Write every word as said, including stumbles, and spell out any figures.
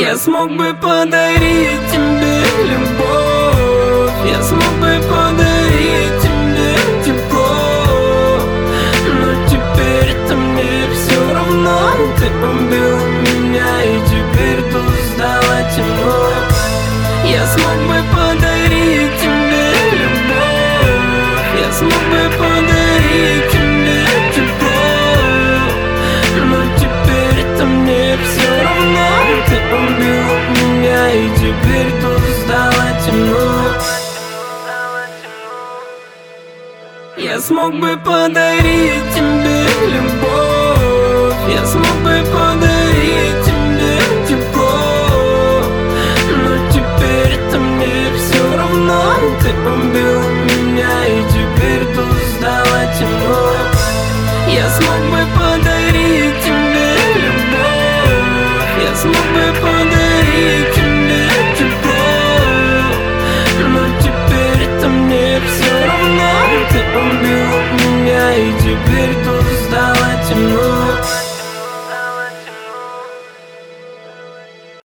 Я смог бы подарить тебе любовь, я смог бы подарить тебе тепло, но теперь-то мне все равно. Ты убил меня, и теперь тут сдала темно. Я смог бы подарить тебе любовь, я смог бы подарить тебе тепло, но теперь-то мне все равно. Ты убил меня, и теперь тут стало темно. Я смог бы подарить тебе любовь, я смог бы подарить тебе тепло, но теперь-то мне все равно. Ты убил меня, и теперь тут стало темно. Я смог бы подарить тебе любовь, я смог бы подарить